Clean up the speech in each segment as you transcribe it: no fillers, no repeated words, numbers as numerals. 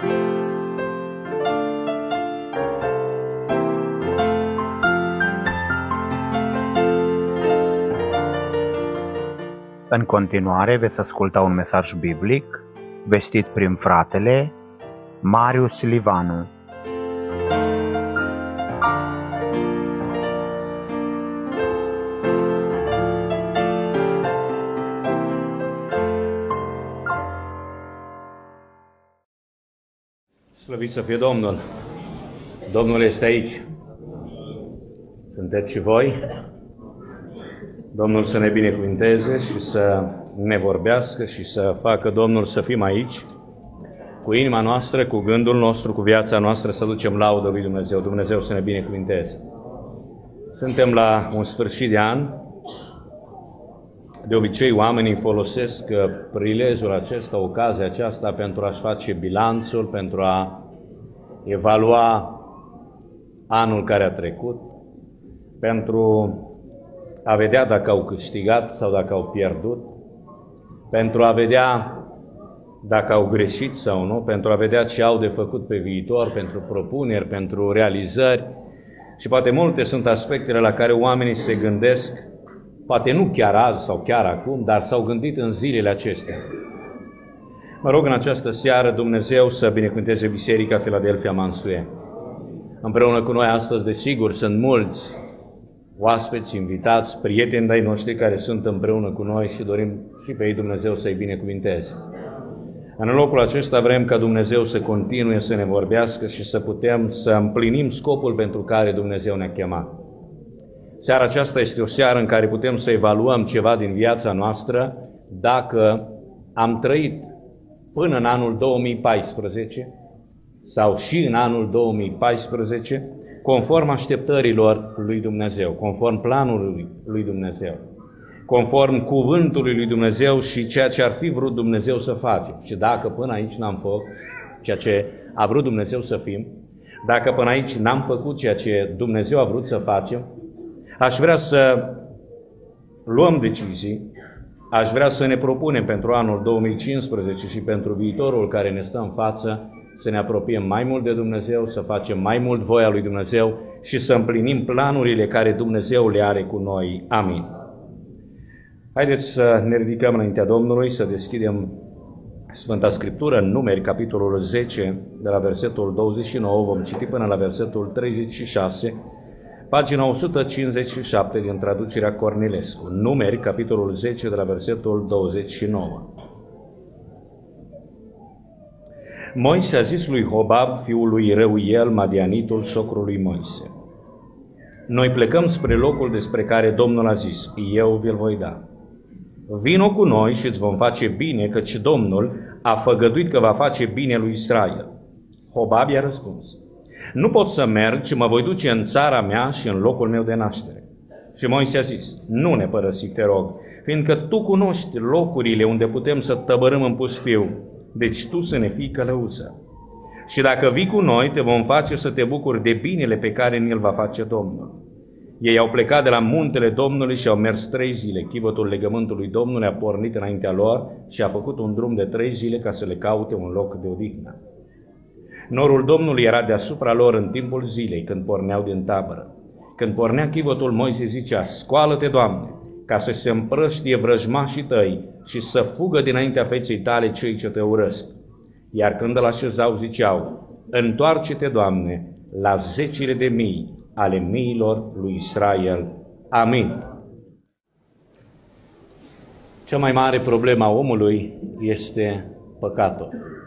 În continuare veți asculta un mesaj biblic vestit prin fratele Marius Livanu. Slăvit să fie Domnul! Domnul este aici. Sunteți și voi? Domnul să ne binecuvinteze și să ne vorbească și să facă Domnul să fim aici, cu inima noastră, cu gândul nostru, cu viața noastră, să ducem laudă lui Dumnezeu. Dumnezeu să ne binecuvinteze. Suntem la un sfârșit de an. De obicei, oamenii folosesc prilejul acesta, ocazia aceasta, pentru a-și face bilanțul, pentru a evalua anul care a trecut, pentru a vedea dacă au câștigat sau dacă au pierdut, pentru a vedea dacă au greșit sau nu, pentru a vedea ce au de făcut pe viitor, pentru propuneri, pentru realizări. Și poate multe sunt aspectele la care oamenii se gândesc, poate nu chiar azi sau chiar acum, dar s-au gândit în zilele acestea. Mă rog în această seară Dumnezeu să binecuvânteze Biserica Philadelphia Mansuie. Împreună cu noi astăzi, desigur, sunt mulți oaspeți, invitați, prieteni de-ai noștri care sunt împreună cu noi și dorim și pe ei Dumnezeu să-i binecuvinteze. În locul acesta vrem ca Dumnezeu să continue să ne vorbească și să putem să împlinim scopul pentru care Dumnezeu ne-a chemat. Seara aceasta este o seară în care putem să evaluăm ceva din viața noastră dacă am trăit până în anul 2014 sau și în anul 2014 conform așteptărilor lui Dumnezeu, conform planului lui Dumnezeu, conform cuvântului lui Dumnezeu și ceea ce ar fi vrut Dumnezeu să facem. Și dacă până aici n-am făcut ceea ce a vrut Dumnezeu să fim, dacă până aici n-am făcut ceea ce Dumnezeu a vrut să facem, aș vrea să luăm decizii, aș vrea să ne propunem pentru anul 2015 și pentru viitorul care ne stă în față, să ne apropiem mai mult de Dumnezeu, să facem mai mult voia lui Dumnezeu și să împlinim planurile care Dumnezeu le are cu noi. Amin. Haideți să ne ridicăm înaintea Domnului, să deschidem Sfânta Scriptură în Numeri, capitolul 10, de la versetul 29, vom citi până la versetul 36, pagina 157 din traducerea Cornilescu. Numeri, capitolul 10, de la versetul 29. Moise a zis lui Hobab, fiul lui Reuel, Madianitul, socrul lui Moise: noi plecăm spre locul despre care Domnul a zis, eu vi-l voi da. Vino cu noi și îți vom face bine, căci Domnul a făgăduit că va face bine lui Israel. Hobab i-a răspuns: nu pot să merg, ci mă voi duce în țara mea și în locul meu de naștere. Și Moise a zis: nu ne părăsi, te rog, fiindcă tu cunoști locurile unde putem să tăbărâm în pustiu, deci tu să ne fii călăuză. Și dacă vii cu noi, te vom face să te bucuri de binele pe care ni-l va face Domnul. Ei au plecat de la muntele Domnului și au mers 3 zile. Chivotul legământului Domnului a pornit înaintea lor și a făcut un drum de 3 zile ca să le caute un loc de odihnă. Norul Domnului era deasupra lor în timpul zilei, când porneau din tabără. Când pornea chivotul, Moise zicea: scoală-te, Doamne, ca să se împrăștie vrăjmașii tăi și să fugă dinaintea feței tale cei ce te urăsc. Iar când îl așezau, ziceau: întoarce-te, Doamne, la 10.000 ale miilor lui Israel. Amin. Cea mai mare problemă a omului este păcatul.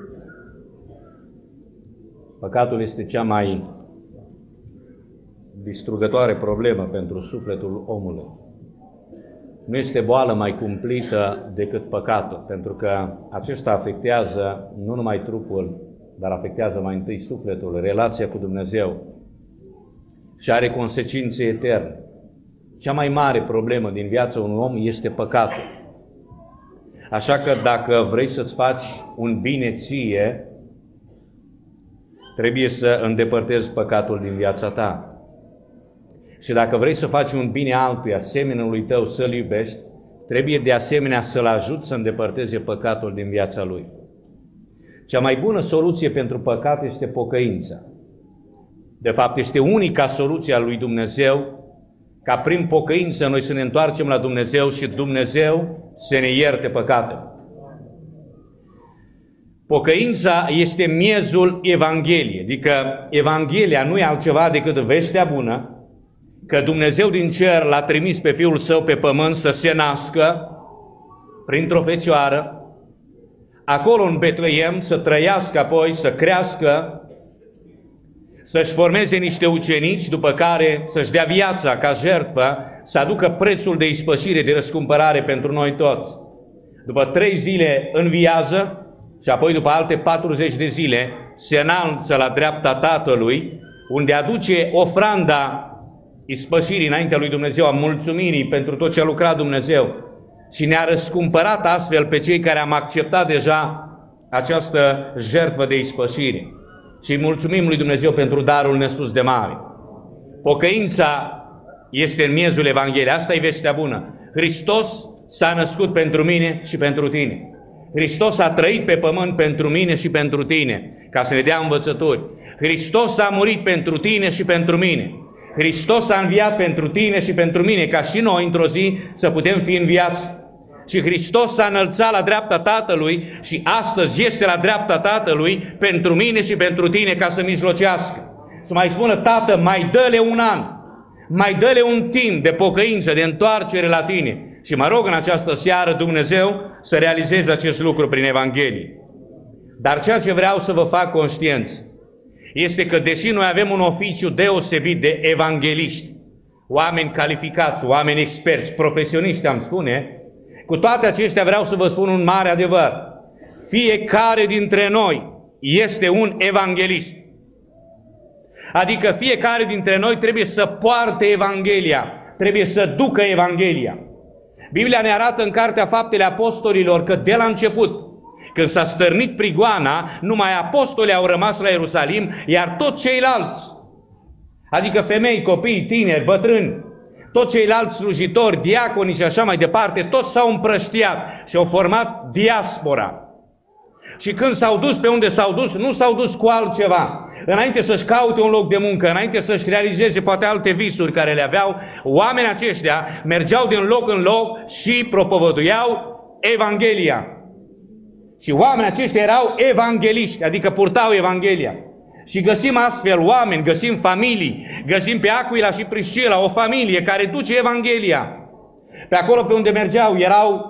Păcatul este cea mai distrugătoare problemă pentru sufletul omului. Nu este boală mai cumplită decât păcatul, pentru că acesta afectează nu numai trupul, dar afectează mai întâi sufletul, relația cu Dumnezeu și are consecințe eterne. Cea mai mare problemă din viața unui om este păcatul. Așa că dacă vrei să-ți faci un bine ție, trebuie să îndepărtezi păcatul din viața ta. Și dacă vrei să faci un bine altuia, semenului tău, să-l iubești, trebuie de asemenea să-l ajuți să îndepărteze păcatul din viața lui. Cea mai bună soluție pentru păcat este pocăința. De fapt, este unica soluție a lui Dumnezeu ca prin pocăință noi să ne întoarcem la Dumnezeu și Dumnezeu să ne ierte păcatele. Pocăința este miezul Evangheliei, adică Evanghelia nu e altceva decât vestea bună că Dumnezeu din cer l-a trimis pe Fiul Său pe pământ să se nască printr-o fecioară, acolo în Betleem, să trăiască apoi, să crească, să-și formeze niște ucenici, după care să-și dea viața ca jertfă, să aducă prețul de ispășire, de răscumpărare pentru noi toți. După 3 zile înviază și apoi după alte 40 de zile se înalță la dreapta Tatălui, unde aduce ofranda ispășirii înaintea lui Dumnezeu, a mulțumirii pentru tot ce a lucrat Dumnezeu și ne-a răscumpărat astfel pe cei care am acceptat deja această jertfă de ispășire. Și îi mulțumim lui Dumnezeu pentru darul nespus de mare. Pocăința este în miezul Evangheliei. Asta e vestea bună. Hristos s-a născut pentru mine și pentru tine. Hristos a trăit pe pământ pentru mine și pentru tine, ca să ne dea învățături. Hristos a murit pentru tine și pentru mine. Hristos a înviat pentru tine și pentru mine, ca și noi într-o zi să putem fi înviați. Și Hristos s-a înălțat la dreapta Tatălui și astăzi este la dreapta Tatălui pentru mine și pentru tine, ca să mijlocească. Să mai spună: Tată, mai dă-le un an, mai dă-le un timp de pocăință, de întoarcere la tine. Și mă rog în această seară Dumnezeu să realizeze acest lucru prin Evanghelie. Dar ceea ce vreau să vă fac conștienți este că, deși noi avem un oficiu deosebit de evangeliști, oameni calificați, oameni experți, profesioniști, am spune, cu toate acestea vreau să vă spun un mare adevăr. Fiecare dintre noi este un evanghelist. Adică fiecare dintre noi trebuie să poarte Evanghelia, trebuie să ducă Evanghelia. Biblia ne arată în Cartea Faptele Apostolilor că de la început, când s-a stârnit prigoana, numai apostolii au rămas la Ierusalim, iar toți ceilalți, adică femei, copii, tineri, bătrâni, toți ceilalți slujitori, diaconi și așa mai departe, toți s-au împrăștiat și au format diaspora. Și când s-au dus pe unde s-au dus, nu s-au dus cu altceva. Înainte să-și caute un loc de muncă, înainte să-și realizeze poate alte visuri care le aveau, oamenii aceștia mergeau din loc în loc și propovăduiau Evanghelia. Și oamenii aceștia erau evangeliști, adică purtau Evanghelia. Și găsim astfel oameni, găsim familii, găsim pe Aquila și Priscila, o familie care duce Evanghelia. Pe acolo pe unde mergeau erau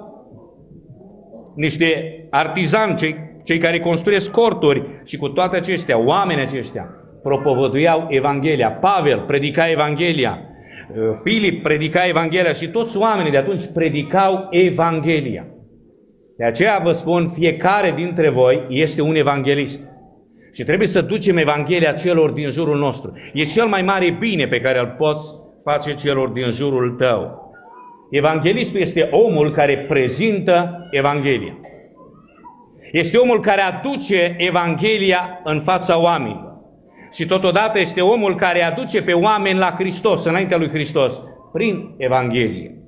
niște artizani, cei care construiesc corturi, și cu toate acestea, oamenii aceștia propovăduiau Evanghelia. Pavel predica Evanghelia, Filip predica Evanghelia și toți oamenii de atunci predicau Evanghelia. De aceea vă spun, fiecare dintre voi este un evanghelist. Și trebuie să ducem Evanghelia celor din jurul nostru. E cel mai mare bine pe care îl poți face celor din jurul tău. Evanghelistul este omul care prezintă Evanghelia. Este omul care aduce Evanghelia în fața oamenilor. Și totodată este omul care aduce pe oameni la Hristos, înaintea lui Hristos, prin Evanghelie.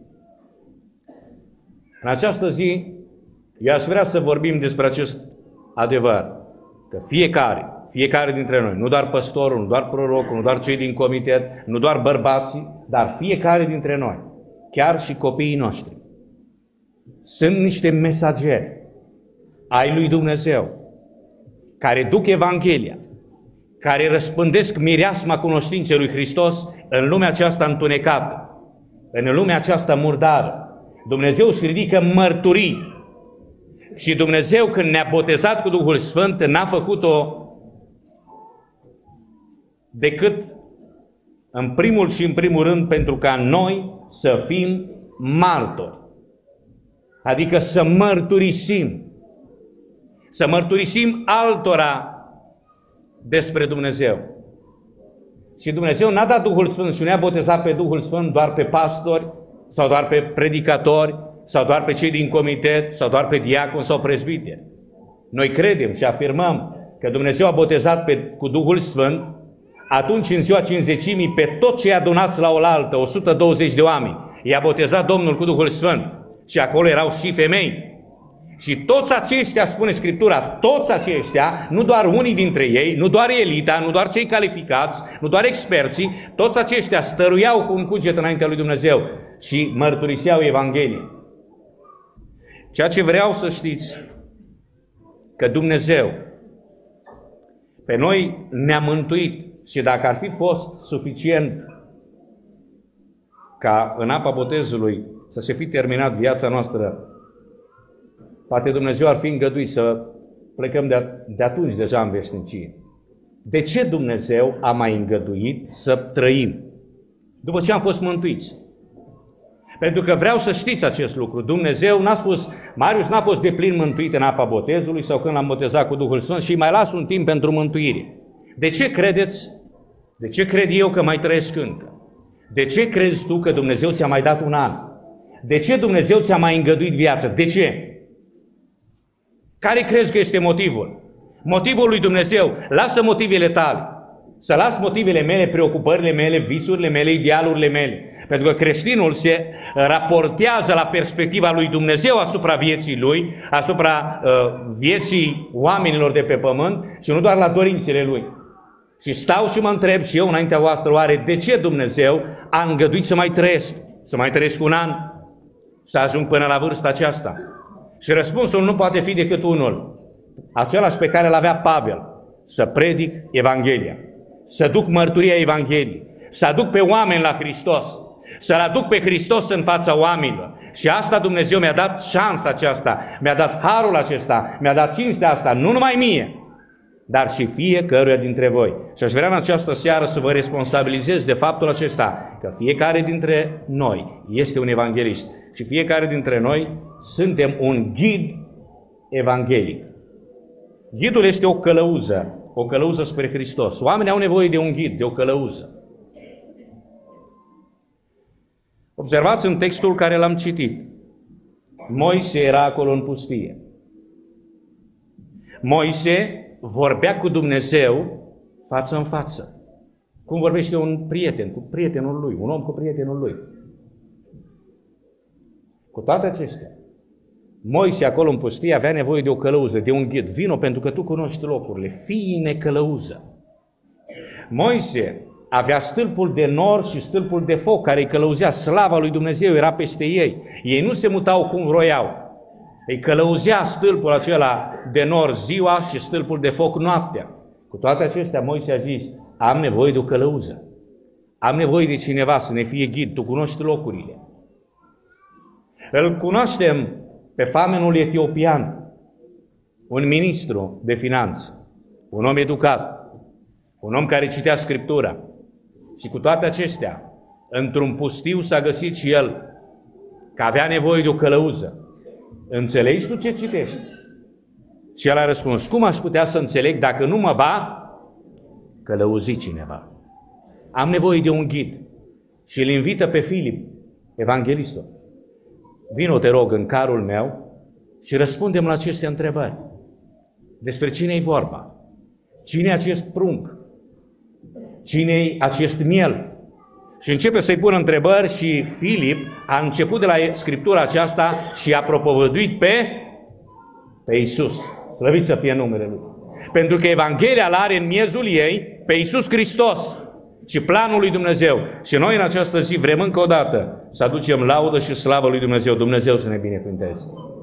În această zi, eu aș vrea să vorbim despre acest adevăr. Că fiecare dintre noi, nu doar păstorul, nu doar prorocul, nu doar cei din comitet, nu doar bărbații, dar fiecare dintre noi, chiar și copiii noștri, sunt niște mesageri ai lui Dumnezeu, care duc Evanghelia, care răspândesc mireasma cunoștinței lui Hristos în lumea aceasta întunecată, în lumea aceasta murdară. Dumnezeu își ridică mărturii. Și Dumnezeu, când ne-a botezat cu Duhul Sfânt, n-a făcut-o decât în primul și în primul rând pentru ca noi să fim martori. Adică să mărturisim altora despre Dumnezeu. Și Dumnezeu n-a dat Duhul Sfânt și ne-a botezat pe Duhul Sfânt doar pe pastori sau doar pe predicatori sau doar pe cei din comitet sau doar pe diaconi sau prezbiteri. Noi credem și afirmăm că Dumnezeu a botezat cu Duhul Sfânt atunci, în ziua Cincizecimii, pe toți cei adunați la oaltă, 120 de oameni. I-a botezat Domnul cu Duhul Sfânt și acolo erau și femei. Și toți aceștia, spune Scriptura, toți aceștia, nu doar unii dintre ei, nu doar elita, nu doar cei calificați, nu doar experții, toți aceștia stăruiau cu un cuget înaintea lui Dumnezeu și mărturiseau Evanghelie. Ceea ce vreau să știți, că Dumnezeu pe noi ne-a mântuit și dacă ar fi fost suficient ca în apa botezului să se fi terminat viața noastră, poate Dumnezeu ar fi îngăduit să plecăm de atunci deja în veșnicie. De ce Dumnezeu a mai îngăduit să trăim după ce am fost mântuiți? Pentru că vreau să știți acest lucru. Dumnezeu n-a spus, Marius n-a fost deplin mântuit în apa botezului sau când l-am botezat cu Duhul Sfânt și mai las un timp pentru mântuire. De ce credeți? De ce cred eu că mai trăiesc încă? De ce crezi tu că Dumnezeu ți-a mai dat un an? De ce Dumnezeu ți-a mai îngăduit viață? De ce? Care crezi că este motivul? Motivul lui Dumnezeu. Lasă motivele tale. Să las motivele mele, preocupările mele, visurile mele, idealurile mele. Pentru că creștinul se raportează la perspectiva lui Dumnezeu asupra vieții lui, asupra vieții oamenilor de pe pământ și nu doar la dorințele lui. Și stau și mă întreb și eu înaintea voastră, oare de ce Dumnezeu a îngăduit să mai trăiesc? Să mai trăiesc un an? Să ajung până la vârsta aceasta? Și răspunsul nu poate fi decât unul, același pe care îl avea Pavel, să predic Evanghelia, să duc mărturia Evangheliei, să aduc pe oameni la Hristos, să-L aduc pe Hristos în fața oamenilor. Și asta Dumnezeu mi-a dat șansa aceasta, mi-a dat harul acesta, mi-a dat cinstea asta, nu numai mie, dar și fiecăruia dintre voi. Și aș vrea în această seară să vă responsabilizez de faptul acesta, că fiecare dintre noi este un evanghelist și fiecare dintre noi suntem un ghid evanghelic. Ghidul este o călăuză spre Hristos. Oamenii au nevoie de un ghid, de o călăuză. Observați în textul care l-am citit. Moise era acolo în pustie. Moise vorbea cu Dumnezeu față în față. Cum vorbește un prieten cu prietenul lui, un om cu prietenul lui. Cu toate acestea, Moise acolo în pustie avea nevoie de o călăuză, de un ghid. Vino pentru că tu cunoști locurile, fii-ne călăuză. Moise avea stâlpul de nor și stâlpul de foc care îi călăuzea, slava lui Dumnezeu era peste ei. Ei nu se mutau cum vroiau. Îi călăuzea stâlpul acela de nor ziua și stâlpul de foc noaptea. Cu toate acestea, Moise a zis, am nevoie de o călăuză. Am nevoie de cineva să ne fie ghid, tu cunoști locurile. Îl cunoaștem pe famenul etiopian, un ministru de finanțe, un om educat, un om care citea Scriptura. Și cu toate acestea, într-un pustiu s-a găsit și el că avea nevoie de o călăuză. Înțelegi tu ce citești? Și el a răspuns, cum aș putea să înțeleg dacă nu mă va călăuzi cineva? Am nevoie de un ghid. Și îl invită pe Filip, evanghelistul. Vino, te rog, în carul meu și răspundem la aceste întrebări. Despre cine e vorba? Cine e acest prunc? Cine e acest miel? Și începe să-i pună întrebări și Filip a început de la Scriptura aceasta și a propovăduit pe Iisus. Slăvit să fie numele Lui. Pentru că Evanghelia l-are în miezul ei pe Iisus Hristos și planul lui Dumnezeu. Și noi în această zi vrem încă o dată să aducem laudă și slavă lui Dumnezeu. Dumnezeu să ne binecuvânteze.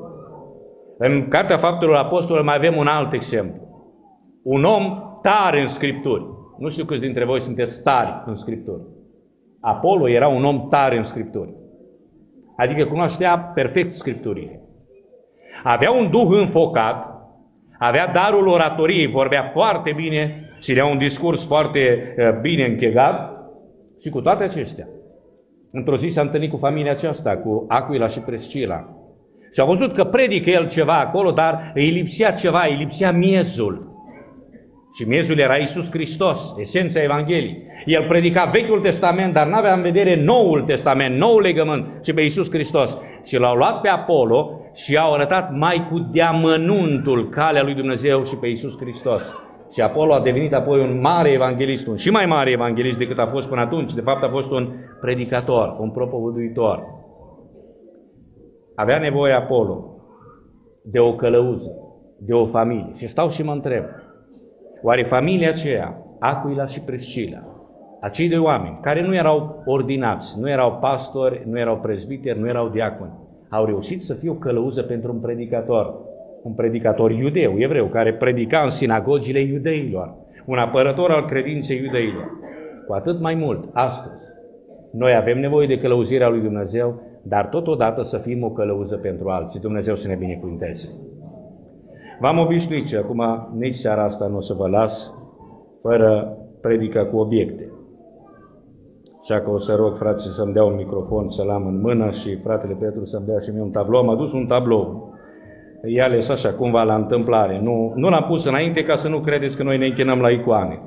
În Cartea Faptelor Apostolilor mai avem un alt exemplu. Un om tare în Scripturi. Nu știu câți dintre voi sunteți tari în Scripturi. Apollo era un om tare în Scripturi. Adică cunoștea perfect Scripturile. Avea un duh înfocat, avea darul oratoriei, vorbea foarte bine și avea un discurs foarte bine închegat. Și cu toate acestea, într-o zi s-a întâlnit cu familia aceasta, cu Aquila și Priscila. Și a văzut că predică el ceva acolo, dar îi lipsea ceva, îi lipsea miezul. Și miezul era Iisus Hristos, esența Evangheliei. El predica Vechiul Testament, dar n-avea în vedere Noul Testament, Noul legământ, ci pe Iisus Hristos. Și l-au luat pe Apollo și au arătat mai cu deamănuntul calea lui Dumnezeu și pe Iisus Hristos. Și Apollo a devenit apoi un mare evanghelist, un și mai mare evanghelist decât a fost până atunci. De fapt a fost un predicator, un propovăduitor. Avea nevoie Apollo de o călăuză, de o familie. Și stau și mă întreb, oare familia aceea, Aquila și Priscila, acei doi oameni care nu erau ordinați, nu erau pastori, nu erau prezbiteri, nu erau diaconi, au reușit să fie o călăuză pentru un predicator iudeu, evreu, care predica în sinagogile iudeilor, un apărător al credinței iudeilor. Cu atât mai mult, astăzi, noi avem nevoie de călăuzirea lui Dumnezeu, dar totodată să fim o călăuză pentru alții. Dumnezeu să ne binecuvânteze. V-am obișnuit și acum nici seara asta nu o să vă las fără predică cu obiecte. Așa că o să rog frații să-mi dea un microfon, să-l am în mână și fratele Petru să-mi dea și mie un tablou. Am adus un tablou. I-a ales așa, cumva la întâmplare. Nu l-am pus înainte ca să nu credeți că noi ne închinăm la icoane.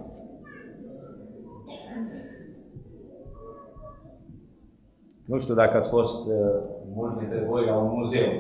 Nu știu dacă ați fost mulți dintre voi la un muzeu.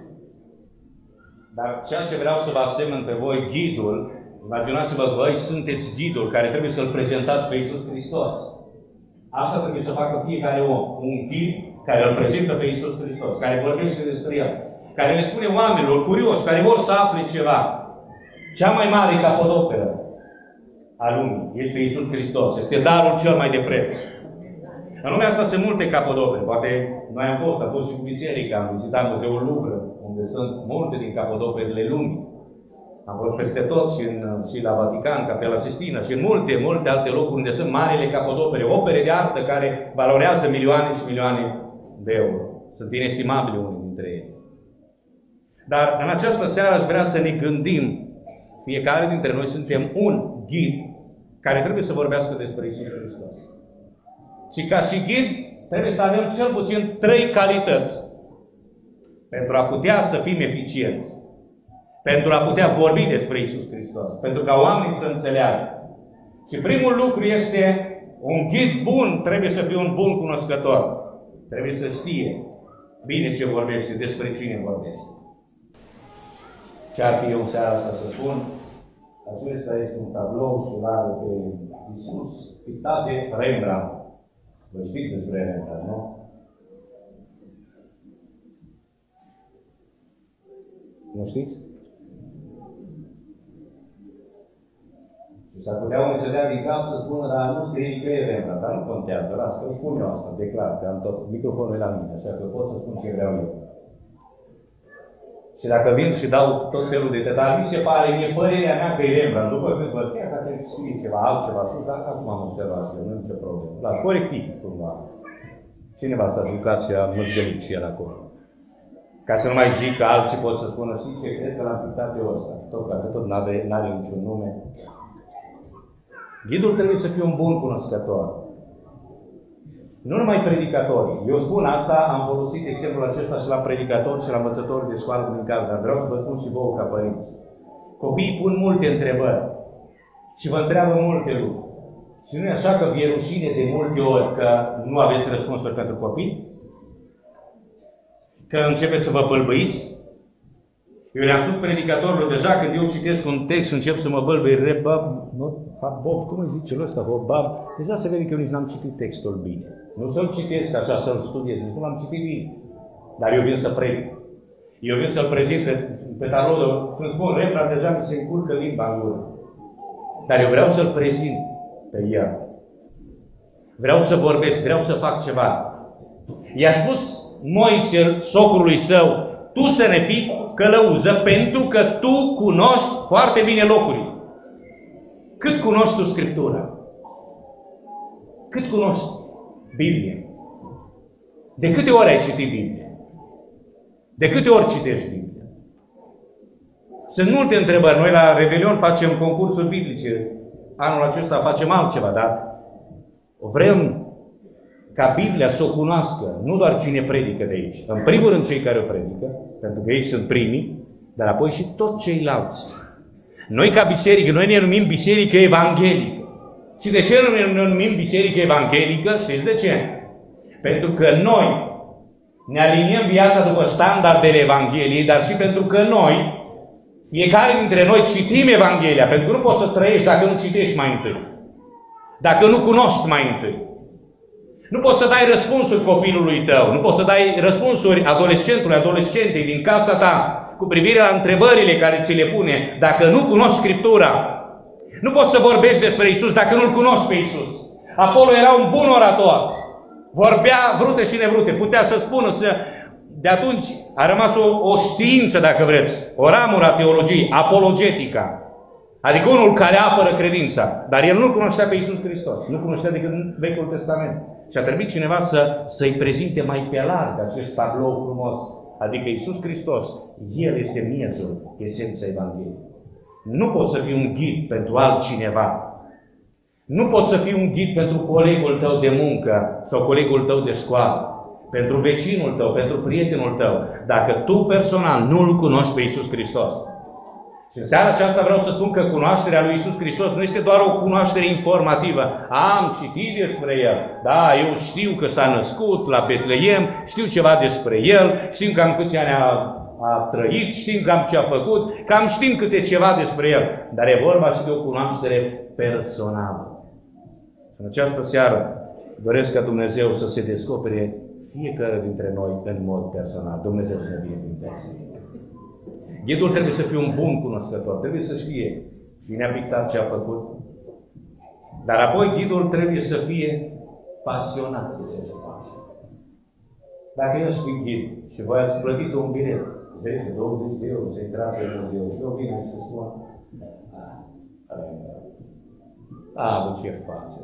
Dar ceea ce vreau să vă asemăn pe voi, ghidul, imaginați-vă, voi sunteți ghidul care trebuie să-L prezentați pe Iisus Hristos. Asta trebuie să facă fiecare om. Un ghid care îl prezintă pe Iisus Hristos, care vorbește despre El, care le spune oamenilor curioși, care vor să afle ceva. Cea mai mare capodoperă a lumii este Iisus Hristos. Este darul cel mai de preț. În lumea asta sunt multe capodopere. Poate noi am fost și cu biserica, am vizitat Muzeul Louvre, unde sunt multe din capodoperele lumii. Am fost peste tot și la Vatican, Capela Sistina și în multe alte locuri unde sunt marile capodopere, opere de artă care valorează milioane și milioane de euro. Sunt inestimabile unii dintre ele. Dar în această seară aș vrea să ne gândim, fiecare dintre noi suntem un ghid care trebuie să vorbească despre Iisus Hristos. Și ca și ghid trebuie să avem cel puțin 3 calități pentru a putea să fim eficienți, pentru a putea vorbi despre Iisus Hristos, pentru ca oamenii să înțeleagă. Și primul lucru este, un ghid bun trebuie să fie un bun cunoscător. Trebuie să știe bine ce vorbește, despre cine vorbește. Ce ar fi eu în seara asta să spun? Acesta este un tablou și îl are pe Iisus, pictat de Rembrandt. Vă știți despre Rembrandt, nu? Nu știți? Și s-ar putea unii să dea din cap să spună, dar nu scrie că e Rembrandt, dar nu contează, las, că spun eu asta, declar, că am tot microfonul la mine, așa că pot să spun ce vreau eu. Și dacă vin și dau tot felul de detalii, mi se pare, e părerea mea că e Rembrandt, după când vă chiar că trebuie să scrie ceva, altceva sus, dar acum am observat eu, nu e nicio problemă. La corectiv, cumva. Cineva s-a jucat și a măzgălit și el acolo. Ca să nu mai zic că alții pot să spună, știi ce, cred că l-am pictat eu ăsta, tot n-are niciun nume. Ghidul trebuie să fie un bun cunoscător. Nu numai predicatorii. Eu spun asta, am folosit exemplul acesta și la predicatori și la învățători de școală duminicală, dar vreau să vă spun și vouă ca părinți. Copiii pun multe întrebări și vă întreabă multe lucruri. Și nu e așa că vi-e rușine de multe ori că nu aveți răspunsuri pentru copii? Că începeți să vă bâlbâiți? Eu le-am spus predicatorilor deja, când eu citesc un text, încep să mă bâlbâi, Bob, cum îi zice ăsta, Bob? Deja se vede că eu nici n-am citit textul bine. Nu să-l citesc așa, să-l studiez, nu l-am citit bine. Dar eu vin să predic. Eu vin să-l prezint pe tablou. Când spun Rembrandt, deja mi se încurcă limba în gură. Dar eu vreau să-l prezint pe el. Vreau să vorbesc, vreau să fac ceva. I-a spus Moise, socrului său, tu să ne fii călăuză pentru că tu cunoști foarte bine locurile. Cât cunoști tu Scriptura? Cât cunoști Biblia? De câte ori ai citit Biblia? De câte ori citești Biblia? Sunt multe întrebări. Noi la Revelion facem concursuri biblice. Anul acesta facem altceva, dar vrem ca Biblia să o cunoască, nu doar cine predică de aici. În primul rând cei care o predică, pentru că ei sunt primii, dar apoi și toți ceilalți. Noi ca biserică, noi ne numim biserică evanghelică. Și de ce nu ne numim biserică evanghelică? Știți de ce? Pentru că noi ne aliniem viața după standardele Evangheliei, dar și pentru că noi, fiecare dintre noi citim Evanghelia, pentru că nu poți să trăiești dacă nu citești mai întâi. Dacă nu cunoști mai întâi. Nu poți să dai răspunsuri copilului tău, nu poți să dai răspunsuri adolescentului, adolescentei din casa ta, cu privire la întrebările care ți le pune, dacă nu cunoști Scriptura. Nu poți să vorbești despre Iisus dacă nu-L cunoști pe Iisus. Apollo era un bun orator. Vorbea vrute și nevrute. Putea să spună, de atunci a rămas o știință, dacă vreți, o ramură a teologiei, apologetica. Adică unul care apără credința. Dar el nu cunoștea pe Iisus Hristos. Nu cunoștea decât în Vechiul Testament. Și a trebuit cineva să-i prezinte mai pe larg acest tablou frumos. Adică Iisus Hristos, El este miezul, esența Evangheliei. Nu poți să fii un ghid pentru altcineva. Nu poți să fii un ghid pentru colegul tău de muncă sau colegul tău de școală, pentru vecinul tău, pentru prietenul tău, dacă tu personal nu-L cunoști pe Iisus Hristos. Și în seara aceasta vreau să spun că cunoașterea lui Iisus Hristos nu este doar o cunoaștere informativă. Am citit despre El. Da, eu știu că s-a născut la Betleem, știu ceva despre El, știm cam câți ani a trăit, știm cam ce a făcut, cam știm câte ceva despre El. Dar e vorba și de o cunoaștere personală. În această seară doresc ca Dumnezeu să se descopere fiecare dintre noi în mod personal. Dumnezeu să ne binecuvânteze. Ghidul trebuie să fie un bun cunoscător, trebuie să știe cine a pictat ce a făcut, dar apoi ghidul trebuie să fie pasionat de ce se face. Dacă eu sunt ghid și voi ați plătit un bilet, 10-20 de euro, să intrați în muzeu, și eu vin și să spun, bă, ce face?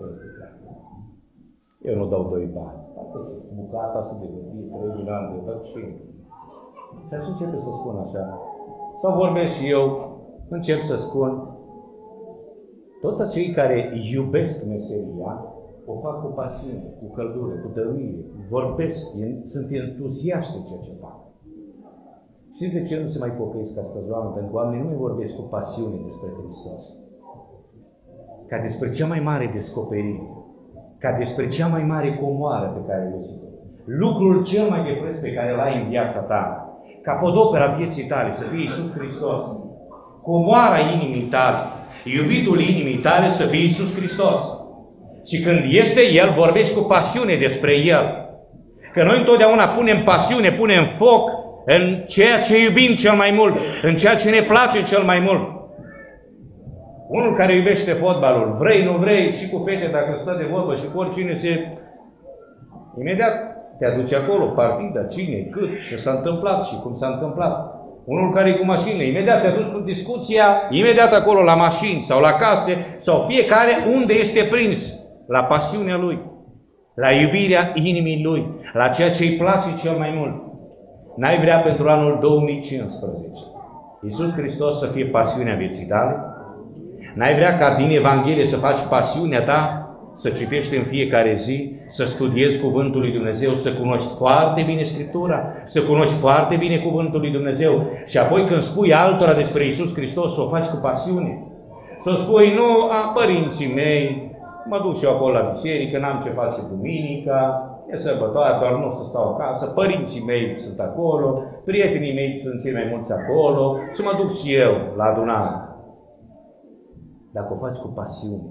Eu nu dau 2 bani. Bucata asta de gândit, 3 milioane de tot și atunci începe să spun așa. Sau vorbesc și eu, încep să spun, toți acei care iubesc meseria, o fac cu pasiune, cu căldură, cu dăruire, vorbesc, sunt entuziaști de ceea ce fac. Știți de ce nu se mai pocăiesc astăzi oameni? Pentru că oamenii nu mai vorbesc cu pasiune despre Hristos. Ca despre cea mai mare descoperire, ca despre cea mai mare comoară pe care le zic. Lucrul cel mai de preț pe care îl ai în viața ta, capodopera vieții tale, să fie Iisus Hristos. Comoara inimii tale, iubitul inimii tale să fie Iisus Hristos. Și când este El, vorbești cu pasiune despre El. Că noi întotdeauna punem pasiune, punem foc în ceea ce iubim cel mai mult, în ceea ce ne place cel mai mult. Unul care iubește fotbalul, vrei, nu vrei, și cu fete, dacă stă de vorbă și cu oricine imediat te aduce acolo, partida, cine, cât, ce s-a întâmplat și cum s-a întâmplat. Unul care e cu mașinile, imediat te aduci cu discuția, imediat acolo la mașini sau la case, sau fiecare unde este prins, la pasiunea lui, la iubirea inimii lui, la ceea ce îi place cel mai mult. N-ai vrea pentru anul 2015 Iisus Hristos să fie pasiunea vieții tale? N-ai vrea ca din Evanghelie să faci pasiunea ta, să citești în fiecare zi, să studiezi Cuvântul lui Dumnezeu, să cunoști foarte bine Scriptura, să cunoști foarte bine Cuvântul lui Dumnezeu și apoi când spui altora despre Iisus Hristos, să o faci cu pasiune. Să spui, nu, părinții mei, mă duc și eu acolo la biserică, n-am ce face duminica, e sărbătoare, doar nu o să stau acasă, părinții mei sunt acolo, prietenii mei sunt cei mai mulți acolo și mă duc și eu la adunare. Dacă o faci cu pasiune,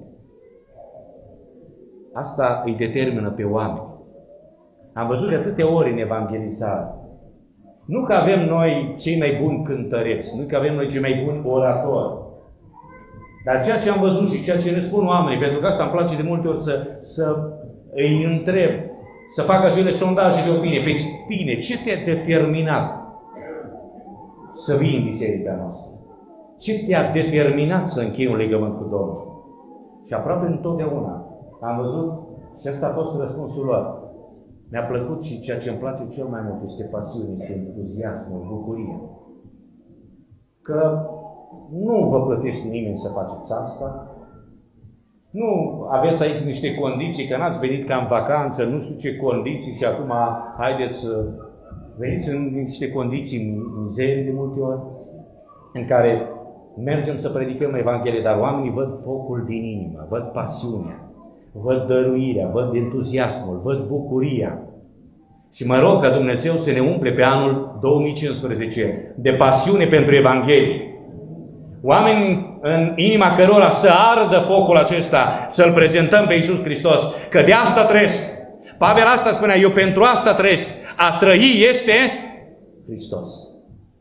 asta îi determină pe oameni. Am văzut de atâtea ori în evangelizare. Nu că avem noi cei mai buni cântăreți, nu că avem noi cei mai buni oratori, dar ceea ce am văzut și ceea ce ne spun oamenii, pentru că asta îmi place de multe ori să îi întreb, să fac acele sondaje de opinie. Pe tine, ce te-a determinat să vii în biserica noastră? Ce te-a determinat să închei un legământ cu Domnul? Și aproape întotdeauna am văzut, și asta a fost răspunsul lor. Mi-a plăcut și ceea ce îmi place cel mai mult este pasiune, este entuziasmul, bucuria. Că nu vă plătește nimeni să faceți asta. Nu aveți aici niște condiții, că n-ați venit ca în vacanță, nu știu ce condiții și acum haideți să veniți în niște condiții mizerii de multe ori, în care mergem să predicăm Evanghelie, dar oamenii văd focul din inimă, văd pasiunea, văd dăruirea, văd entuziasmul, văd bucuria. Și mă rog ca Dumnezeu să ne umple pe anul 2015 de pasiune pentru Evanghelie. Oameni în inima cărora să ardă focul acesta, să-L prezentăm pe Iisus Hristos, că de asta trăiesc. Pavel asta spunea, eu pentru asta trăiesc. A trăi este Hristos.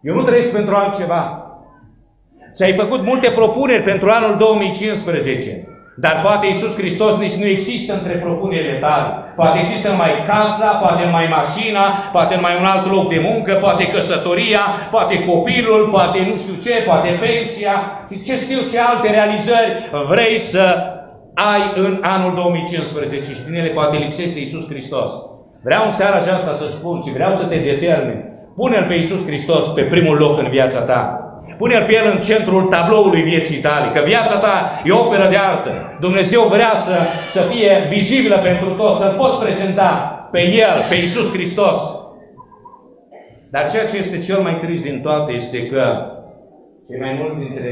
Eu nu trăiesc pentru altceva. Ți-ai făcut multe propuneri pentru anul 2015, dar poate Iisus Hristos nici nu există între propunerile tale. Poate există numai casa, poate numai mașina, poate numai un alt loc de muncă, poate căsătoria, poate copilul, poate nu știu ce, poate pensia, ce știu ce alte realizări vrei să ai în anul 2015 și din ele poate lipsește Iisus Hristos. Vreau în seara aceasta să spun și vreau să te determin. Pune-L pe Iisus Hristos pe primul loc în viața ta. Pune-L pe El în centrul tabloului vieții tale, că viața ta e o operă de artă. Dumnezeu vrea să fie vizibilă pentru toți, să poți prezenta pe El, pe Iisus Hristos. Dar ceea ce este cel mai trist din toate este că cei mai mulți dintre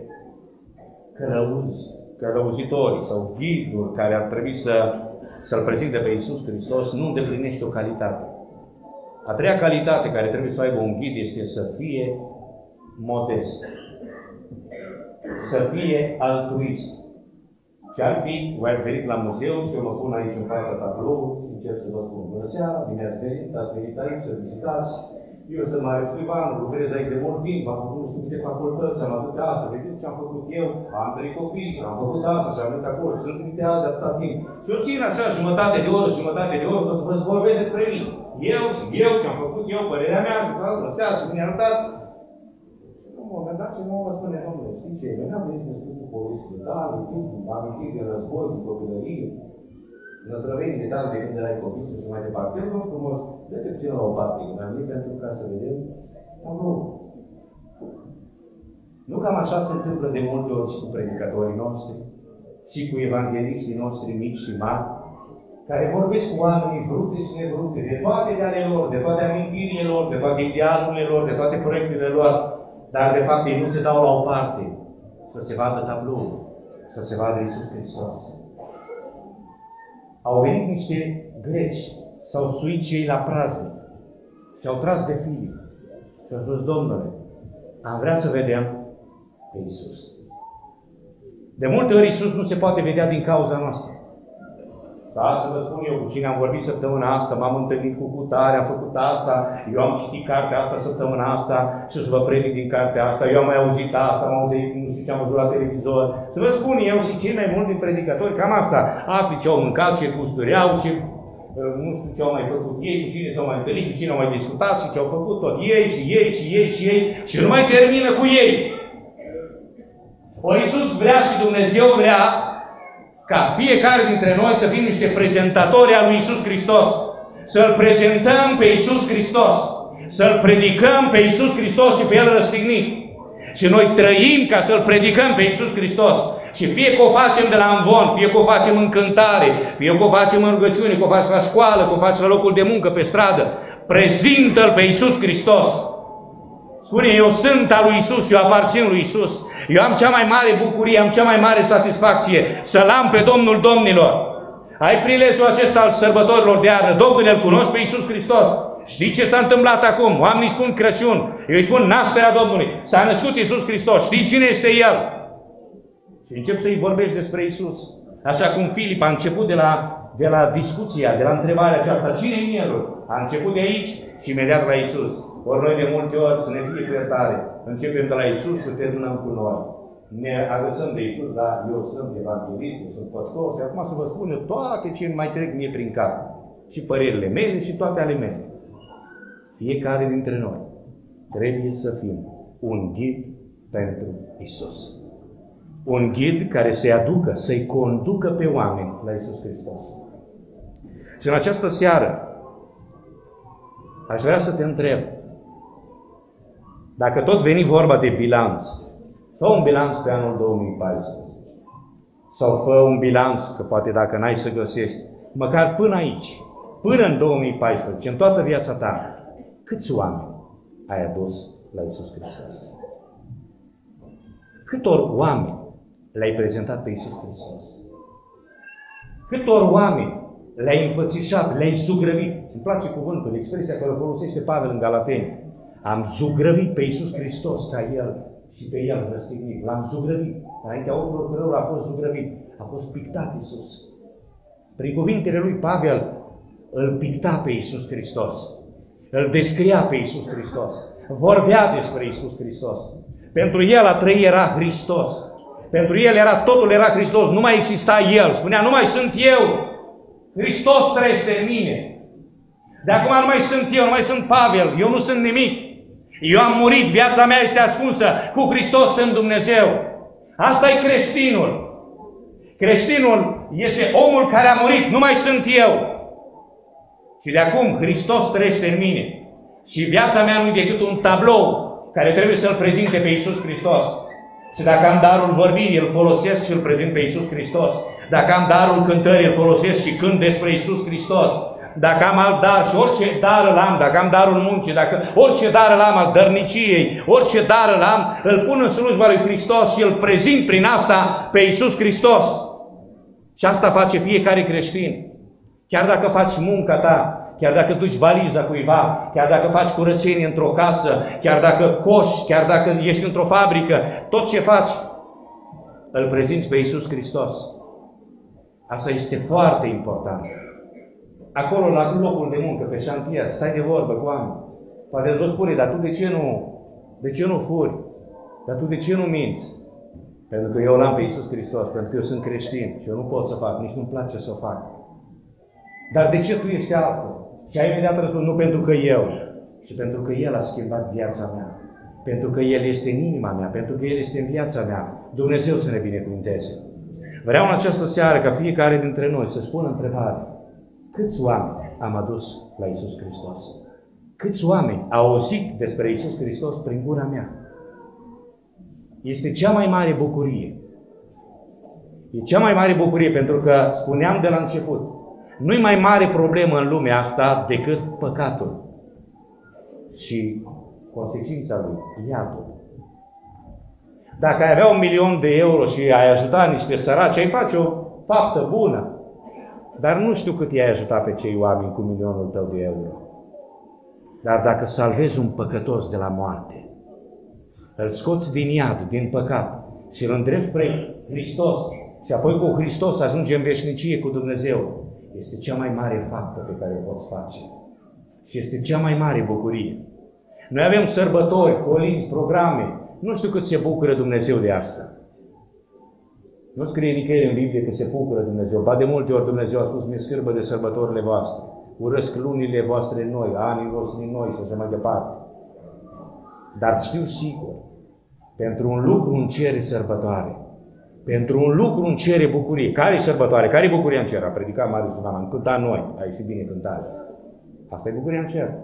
călăuzitorii sau ghiduri care ar trebui să-L prezinte pe Iisus Hristos nu îndeplinește o calitate. A treia calitate care trebuie să aibă un ghid este să fie modest, să fie altruist. Ce-ar fi, voi ați venit la muzeu și eu mă pun aici în fața tabloului și încerc să vă spun bună seara, bine ați venit aici să vizitați. Eu sunt Marius Liban, lucrez aici de mult timp, am făcut nu știu câte facultăți, am atât de asta, vedeți ce am făcut eu, am 3 copii, și am făcut asta și am venit acolo, sunt ideal de atâta timp. Și eu țin așa jumătate de oră, să vă vorbesc despre mine. Eu și eu, ce am făcut eu, părerea mea, și bună seara, și bine arătați. Un moment dat, ce nu mă spune, domnule, știi ce, veneam venit să spun cu povestile tale, am ieșit de război, din copilărie, năzdrăveni de tale de când erai copil și mai departe. Eu vă frumos, dă-te puțin la o parte, când am venit pentru ca să vedem tablou. Nu cam așa se întâmplă de multe ori și cu predicatorii noștri, și cu evangheliștii noștri mici și mari, care vorbesc cu oamenii vrute și nevrute, de toate de ale lor, de toate amintirile lor, de toate idealurile lor, de toate proiectele lor, dar de fapt ei nu se dau la o parte să se vadă tabloul, să se vadă Iisus Hristos. Au venit niște greci, s-au suit și ei la praznic și au tras de fii și au spus, Domnule, am vrea să vedem pe Iisus. De multe ori Iisus nu se poate vedea din cauza noastră. Da, să vă spun eu cu cine am vorbit săptămâna asta, m-am întâlnit cu cutare, am făcut asta, eu am citit cartea asta săptămâna asta și să vă predic din cartea asta, eu am mai auzit asta, am auzit, nu știu ce am văzut la televizor. Să vă spun eu și cei mai mulți din predicatori, cam asta, afli ce au mâncat, ce gustureau, ce nu știu ce au mai făcut ei, cu cine s-au mai întâlnit, cu cine au mai discutat și ce au făcut tot ei și ei și ei și ei și nu mai termină cu ei. Ori Iisus vrea și Dumnezeu vrea ca fiecare dintre noi să fim niște prezentatori al lui Iisus Hristos. Să-L prezentăm pe Iisus Hristos. Să-L predicăm pe Iisus Hristos și pe El răstignit. Și noi trăim ca să-L predicăm pe Iisus Hristos. Și fie că o facem de la amvon, fie că o facem în cântare, fie că o facem în rugăciune, că o facem la școală, că o facem la locul de muncă, pe stradă, prezintă-L pe Iisus Hristos. Spune, eu sunt al lui Iisus, eu aparțin lui Iisus. Eu am cea mai mare bucurie, am cea mai mare satisfacție să-L am pe Domnul Domnilor. Ai prilejul acesta al sărbătorilor de iarnă, Domnule, îl cunoști pe Iisus Hristos. Știi ce s-a întâmplat acum? Oamenii spun Crăciun, eu îi spun nașterea Domnului. S-a născut Iisus Hristos, știi cine este El? Și încep să-i vorbești despre Iisus. Așa cum Filip a început de la discuția, de la întrebarea aceasta, cine e Mielul? A început de aici și imediat la Iisus. Ori noi de multe ori, să ne fie iertare, începem de la Iisus și terminăm cu noi. Ne agățăm de Iisus, dar eu sunt evanghelist, eu sunt păstor și acum să vă spun eu toate ce mai trec mie prin cap. Și părerile mele și toate ale mele. Fiecare dintre noi trebuie să fim un ghid pentru Iisus. Un ghid care să-i aducă, să-i conducă pe oameni la Iisus Hristos. Și în această seară aș vrea să te întreb, dacă tot veni vorba de bilanț, fă un bilanț pe anul 2014. Sau fă un bilanț, că poate dacă n-ai să găsești, măcar până aici, până în 2014, în toată viața ta, câți oameni ai adus la Iisus Hristos? Câtor oameni le-ai prezentat pe Iisus Hristos? Câtor oameni le-ai înfățișat, le-ai zugrăvit? Îmi place cuvântul, expresia care o folosește Pavel în Galateni. Am zugrăvit pe Iisus Hristos ca El și pe El răstignit. L-am zugrăvit. Înaintea ochilor tău a fost zugrăvit. A fost pictat Iisus. Prin cuvintele lui Pavel îl picta pe Iisus Hristos. Îl descria pe Iisus Hristos. vorbea despre Iisus Hristos. Pentru el a trăi era Hristos. Pentru el era, totul era Hristos, nu mai exista el. Spunea, nu mai sunt eu, Hristos trăiește în mine. De acum nu mai sunt eu, nu mai sunt Pavel, eu nu sunt nimic. Eu am murit, viața mea este ascunsă cu Hristos în Dumnezeu. Asta e creștinul. Creștinul este omul care a murit, nu mai sunt eu. Și de acum Hristos trăiește în mine. Și viața mea nu e decât un tablou care trebuie să-L prezinte pe Iisus Hristos. Și dacă am darul vorbirii, îl folosesc și îl prezint pe Iisus Hristos. Dacă am darul cântării, îl folosesc și cânt despre Iisus Hristos. Dacă am alt dar și orice dar îl am, dacă am darul muncii, dacă orice dar îl am al dărniciei, orice dar îl am, îl pun în slujba lui Hristos și îl prezint prin asta pe Iisus Hristos. Și asta face fiecare creștin. Chiar dacă faci munca ta, chiar dacă duci valiza cuiva, chiar dacă faci curățenie într-o casă, chiar dacă coși, chiar dacă ești într-o fabrică, tot ce faci, îl prezinți pe Iisus Hristos. Asta este foarte important. Acolo, la locul de muncă, pe șantier, stai de vorbă cu oameni. Poate îți spune, dar tu de ce nu furi? Dar tu de ce nu minți? Pentru că eu l-am pe Iisus Hristos, pentru că eu sunt creștin și eu nu pot să fac, nici nu-mi place să o fac. Dar de ce tu ești altfel? Și ai imediat răspuns, nu pentru că eu, ci pentru că El a schimbat viața mea. Pentru că El este în inima mea, pentru că El este în viața mea. Dumnezeu să ne binecuvânteze. Vreau în această seară ca fiecare dintre noi să spună întrebarea. Câți oameni am adus la Iisus Hristos? Câți oameni au auzit despre Iisus Hristos prin gura mea? Este cea mai mare bucurie. E cea mai mare bucurie pentru că, spuneam de la început, nu-i mai mare problemă în lumea asta decât păcatul și consecința lui, iadul. Dacă ai avea 1.000.000 de euro și ai ajuta niște săraci, ai face o faptă bună. Dar nu știu cât i-ai ajuta pe cei oameni cu 1.000.000 tău de euro. Dar dacă salvezi un păcătos de la moarte, îl scoți din iad, din păcat și îl îndrepți spre Hristos și apoi cu Hristos ajunge în veșnicie cu Dumnezeu, este cea mai mare faptă pe care o poți face. Și este cea mai mare bucurie. Noi avem sărbători, colizi, programe. Nu știu cât se bucură Dumnezeu de asta. Nu scrie nicăieri în Biblie că se bucură Dumnezeu. Ba de multe ori Dumnezeu a spus, mi-e scârbă de sărbătorile voastre. Urăsc lunile voastre noi, anii voștri noi și așa mai departe. Dar știu sigur, pentru un lucru în cer e sărbătoare. Pentru un lucru în cer e bucurie. Care e sărbătoare? Care e bucuria în cer? A predicat Marius Sunaman. Cânta noi. A ieșit bine cântarea. Asta e bucuria în cer.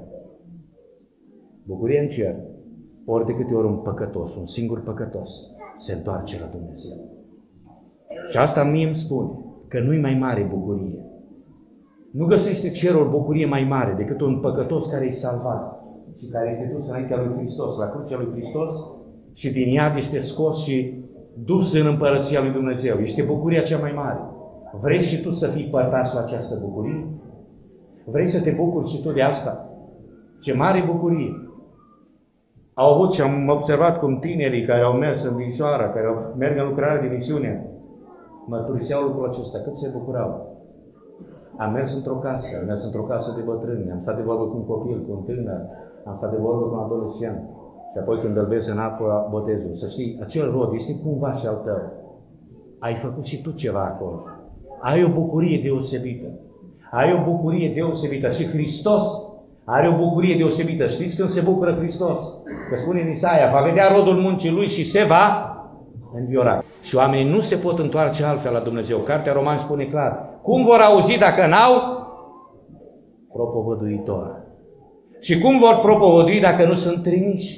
Bucuria în cer. Ori de câte ori un păcătos, un singur păcătos, se întoarce la Dumnezeu. Și asta mie îmi spune că nu-i mai mare bucurie. Nu găsește cerul bucurie mai mare decât un păcătos care e salvat și care este dus înaintea lui Hristos, la crucea lui Hristos și din iad este scos și dus în împărăția lui Dumnezeu. Este bucuria cea mai mare. Vrei și tu să fii părtaș la această bucurie? Vrei să te bucuri și tu de asta? Ce mare bucurie! Au avut și am observat cum tinerii care au mers în Vișoara, care merg în lucrare de misiune, mărturiseau lucrul acesta, cât se bucurau. Am mers într-o casă de bătrâni, am stat de vorbă cu un copil, cu un tânăr, am stat de vorbă cu un adolescent. Și apoi când îl vezi în apă botezul, să știi, acel rod este cumva și al tău. Ai făcut și tu ceva acolo. Ai o bucurie deosebită. Ai o bucurie deosebită. Și Hristos are o bucurie deosebită. Știți când se bucură Hristos? Că spune în Isaia, va vedea rodul muncii Lui și se va înviora. Și oamenii nu se pot întoarce altfel la Dumnezeu. Cartea Romani spune clar. Cum vor auzi dacă n-au propovăduitor? Și cum vor propovădui dacă nu sunt trimiși?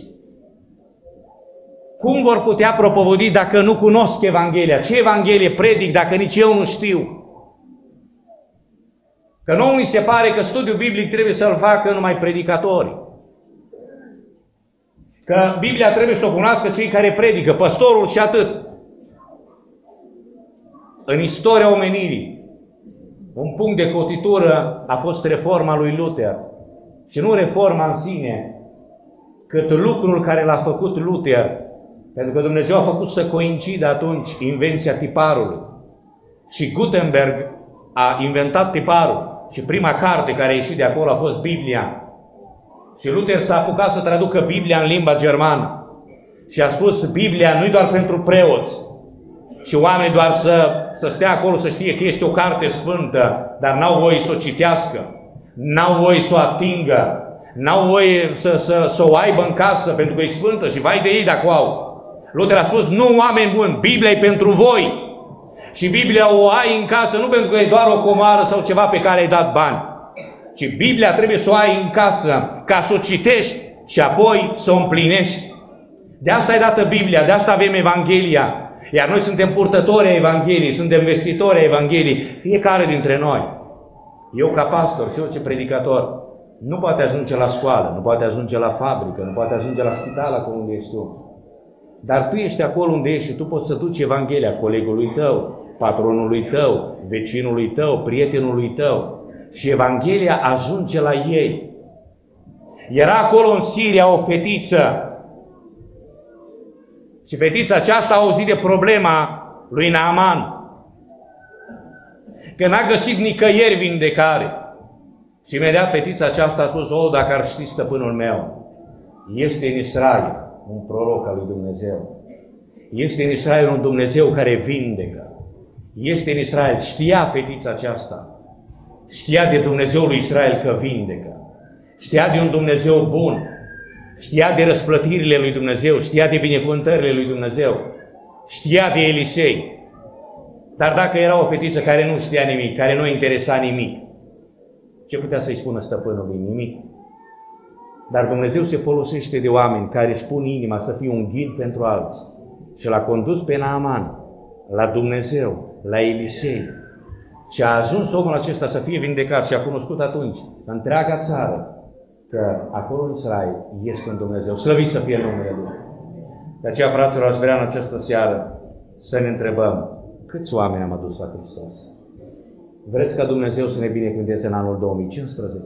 Cum vor putea propovădui dacă nu cunosc Evanghelia? Ce Evanghelie predic dacă nici eu nu știu? Că nouă mi se pare că studiul biblic trebuie să-l facă numai predicatorii. Că Biblia trebuie să o cunoască cei care predică, păstorul și atât. În istoria omenirii, un punct de cotitură a fost reforma lui Luther. Și nu reforma în sine, cât lucrul care l-a făcut Luther. Pentru că Dumnezeu a făcut să coincidă atunci invenția tiparului. Și Gutenberg a inventat tiparul. Și prima carte care a ieșit de acolo a fost Biblia. Și Luther s-a apucat să traducă Biblia în limba germană. Și a spus, Biblia nu-i doar pentru preoți. Și oamenii doar să stea acolo, să știe că este o carte sfântă, dar n-au voie să o citească, n-au voie să o atingă, n-au voie să o aibă în casă, pentru că e sfântă și vai de ei dacă o au. Luther a spus, nu, oameni buni, Biblia e pentru voi. Și Biblia o ai în casă nu pentru că e doar o comară sau ceva pe care ai dat bani, ci Biblia trebuie să o ai în casă ca să o citești și apoi să o împlinești. De asta ai dată Biblia, de asta avem Evanghelia. Iar noi suntem purtători ai Evangheliei, suntem vestitori ai Evangheliei, fiecare dintre noi. Eu ca pastor și orice predicator nu poate ajunge la școală, nu poate ajunge la fabrică, nu poate ajunge la spital acolo unde ești tu. Dar tu ești acolo unde ești și tu poți să duci Evanghelia colegului tău, patronului tău, vecinului tău, prietenului tău. Și Evanghelia ajunge la ei. Era acolo în Siria o fetiță. Și fetița aceasta a auzit de problema lui Naaman. Că n-a găsit nicăieri vindecare. Și imediat fetița aceasta a spus, dacă ar ști stăpânul meu, este în Israel un proroc al lui Dumnezeu. Este în Israel un Dumnezeu care vindecă. Este în Israel. Știa fetița aceasta. Știa de Dumnezeul lui Israel că vindecă. Știa de un Dumnezeu bun. Știa de răsplătirile lui Dumnezeu. Știa de binecuvântările lui Dumnezeu. Știa de Elisei. Dar dacă era o fetiță care nu știa nimic, care nu interesa nimic, ce putea să-i spună stăpânului? Nimic. Dar Dumnezeu se folosește de oameni care își pun inima să fie un ghid pentru alții. Și l-a condus pe Naaman la Dumnezeu, la Elisei. Și a ajuns omul acesta să fie vindecat și a cunoscut atunci întreaga țară că acolo în Israel este un Dumnezeu. Slăvit să fie numele Lui. De aceea, fraților, aș vrea în această seară să ne întrebăm, câți oameni am adus la Hristos? Vreți ca Dumnezeu să ne binecuvânteze în anul 2015?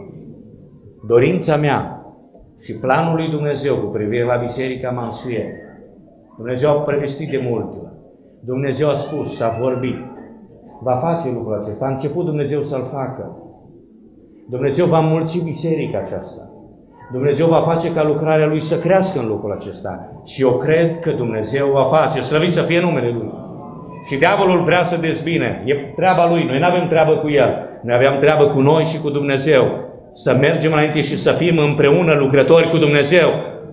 Dorința mea și planul lui Dumnezeu cu privire la Biserica Mansuiet, Dumnezeu a prevestit de multe ori. Dumnezeu a spus și a vorbit. Va face lucrul acesta. A început Dumnezeu să-l facă. Dumnezeu va mulți biserica aceasta. Dumnezeu va face ca lucrarea Lui să crească în locul acesta. Și eu cred că Dumnezeu va face. Slăvit să fie numele Lui. Și diavolul vrea să dezbine. E treaba lui. Noi nu avem treabă cu el. Noi aveam treabă cu noi și cu Dumnezeu. Să mergem înainte și să fim împreună lucrători cu Dumnezeu.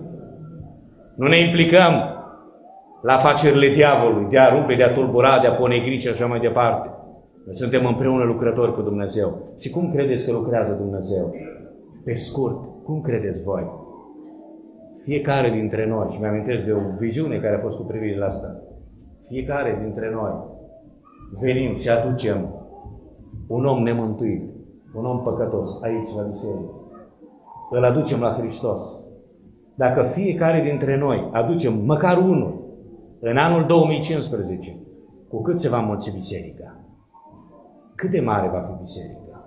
Nu ne implicăm la afacerile diavolului, de a rupe, de a tulbura, de a ponegri și așa mai departe. Noi suntem împreună lucrători cu Dumnezeu. Și cum credeți că lucrează Dumnezeu? Pe scurt, cum credeți voi? Fiecare dintre noi, și mi-amintesc de o viziune care a fost cu privire la asta, fiecare dintre noi venim și aducem un om nemântuit, un om păcătos aici la biserică. Îl aducem la Hristos. Dacă fiecare dintre noi aducem măcar unul în anul 2015, cu cât se va mulți biserica? Cât de mare va fi biserica?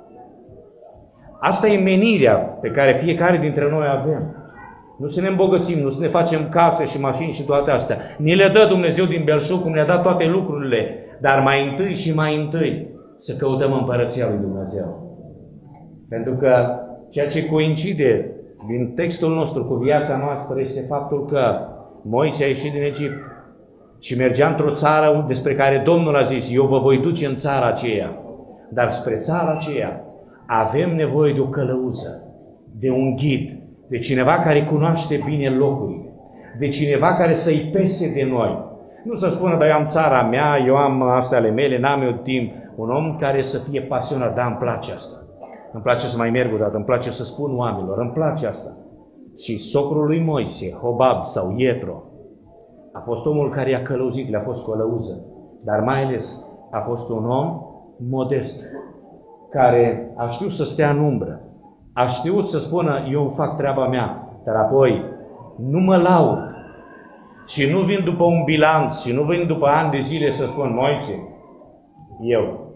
Asta e menirea pe care fiecare dintre noi avem. Nu să ne îmbogățim, nu să ne facem case și mașini și toate astea. Ni le dă Dumnezeu din belșug, cum ne-a dat toate lucrurile, dar mai întâi și mai întâi să căutăm împărăția lui Dumnezeu. Pentru că ceea ce coincide din textul nostru cu viața noastră este faptul că Moise a ieșit din Egipt și mergea într-o țară despre care Domnul a zis, eu vă voi duce în țara aceea. Dar spre țara aceea avem nevoie de o călăuză, de un ghid, de cineva care cunoaște bine locurile, de cineva care să-i pese de noi. Nu să spună, dar eu am țara mea, eu am astea ale mele, n-am eu timp. Un om care să fie pasionat, da, îmi place asta. Îmi place să mai merg o dată, îmi place să spun oamenilor, îmi place asta. Și socrul lui Moise, Hobab sau Ietro, a fost omul care i-a călăuzit, le-a fost călăuză, dar mai ales a fost un om modest, care a știut să stea în umbră, a știut să spună, eu fac treaba mea, dar apoi nu mă laud și nu vin după un bilanț și nu vin după ani de zile să spun, Moise, eu,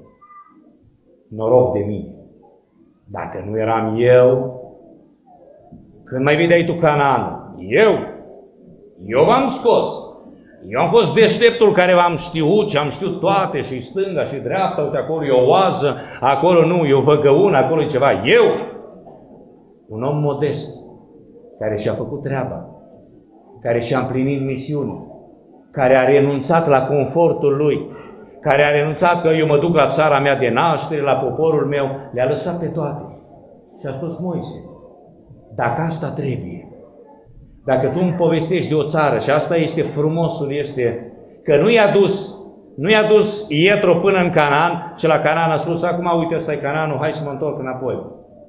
noroc de mine, dacă nu eram eu, când mai vedeai tu Canaan, eu v-am scos. Eu am fost deșteptul care v-am știut și am știut toate, și stânga și dreapta, uite, acolo e o oază, acolo nu, e o văgăună, acolo e ceva. Eu, un om modest, care și-a făcut treaba, care și-a împlinit misiunea, care a renunțat la confortul lui, care a renunțat că eu mă duc la țara mea de naștere, la poporul meu, le-a lăsat pe toate. Și a spus: Moise, dacă asta trebuie, dacă tu îmi povestești de o țară, și asta este frumosul, este că nu i-a dus Ietro până în Canaan și la Canaan a spus: acum uite, ăsta e Canaanul, hai să mă întorc înapoi.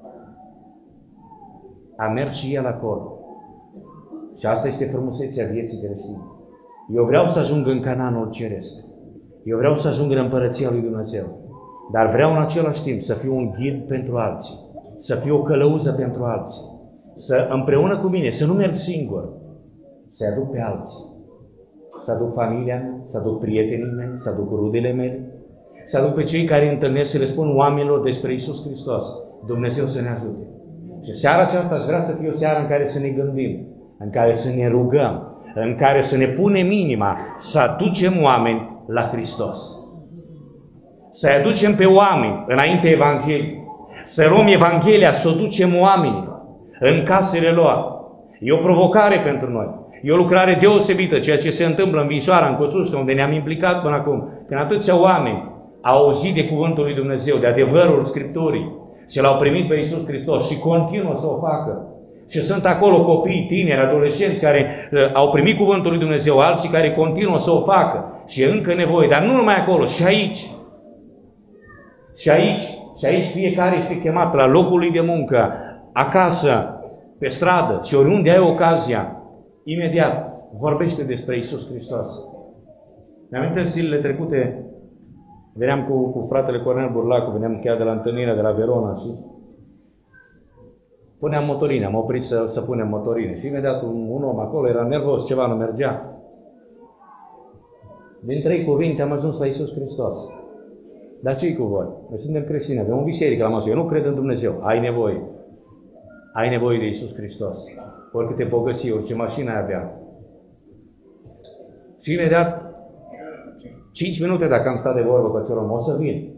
A mers și el acolo. Și asta este frumusețea vieții creștine. Eu vreau să ajung în Canaanul ceresc. Eu vreau să ajung în Împărăția lui Dumnezeu. Dar vreau în același timp să fiu un ghid pentru alții, să fiu o călăuză pentru alții, să împreună cu mine, să nu merg singur, să-i aduc pe alții. Să aduc familia mea, să aduc prietenii mei, să aduc rudele mele, să aduc pe cei care întâlnesc, să le spun oamenilor despre Iisus Hristos. Dumnezeu să ne ajute. Și seara aceasta aș vrea să fie o seară în care să ne gândim, în care să ne rugăm, în care să ne punem inima, să aducem oameni la Hristos. Să-i aducem pe oameni înainte Evangheliei. Să luăm Evanghelia, să o ducem oamenilor în casele lor. E o provocare pentru noi. E o lucrare deosebită, ceea ce se întâmplă în Vișoara, în Coțușcă, unde ne-am implicat până acum. Când atâția oameni au auzit de Cuvântul lui Dumnezeu, de adevărul Scripturii, și l-au primit pe Iisus Hristos și continuă să o facă. Și sunt acolo copii, tineri, adolescenți care au primit Cuvântul lui Dumnezeu, alții care continuă să o facă. Și e încă nevoie, dar nu numai acolo, și aici. Și aici fiecare este chemat la locul lui de muncă, acasă, pe stradă și oriunde ai ocazia. Imediat vorbește despre Iisus Hristos. Mi-am amintit zilele trecute, veneam cu fratele Cornel Burlacu, veneam chiar de la întâlnirea de la Verona și puneam motorine, am oprit să punem motorine și imediat un om acolo era nervos, ceva nu mergea. Din 3 cuvinte am ajuns la Iisus Hristos. Dar ce-i cu voi? Noi suntem creștini, avem o biserică la masă, eu nu cred în Dumnezeu, ai nevoie. Ai nevoie de Iisus Hristos. Oricâte bogății, orice mașină ai avea. Și imediat, 5 minute dacă am stat de vorbă cu acel om, o să vin.